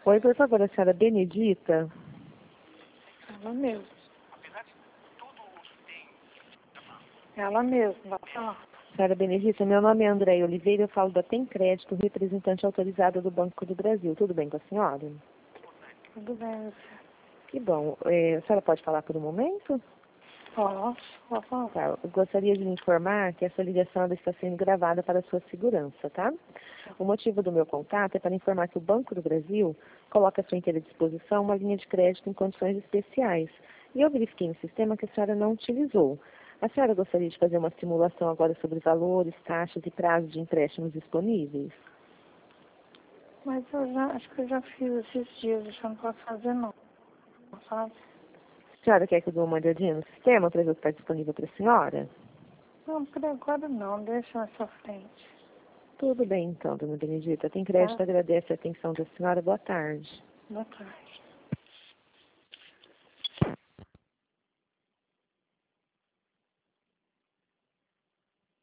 Oi, por favor, a senhora Benedita? Ela mesmo. Ela mesmo, vai falar. Senhora Benedita, meu nome é André Oliveira, eu falo da Tem Crédito, representante autorizada do Banco do Brasil. Tudo bem com a senhora? Tudo bem, Que bom. A senhora pode falar por um momento? posso falar. Tá, eu gostaria de lhe informar que essa ligação ela está sendo gravada para a sua segurança, tá? O motivo do meu contato é para informar que o Banco do Brasil coloca à sua inteira disposição uma linha de crédito em condições especiais. E eu verifiquei no sistema que a senhora não utilizou. A senhora gostaria de fazer uma simulação agora sobre valores, taxas e prazos de empréstimos disponíveis? Mas acho que eu já fiz esses dias, eu não posso fazer não, sabe? A senhora quer que eu dê uma olhadinha no sistema para ver o que está disponível para a senhora? Não, por agora não, deixa mais pra frente. Tudo bem então, dona Benedita. Tem Tá? crédito, agradece a atenção da senhora. Boa tarde. Boa tarde.